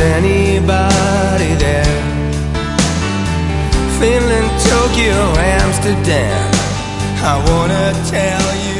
anybody there? Finland, Tokyo, Amsterdam, I wanna tell you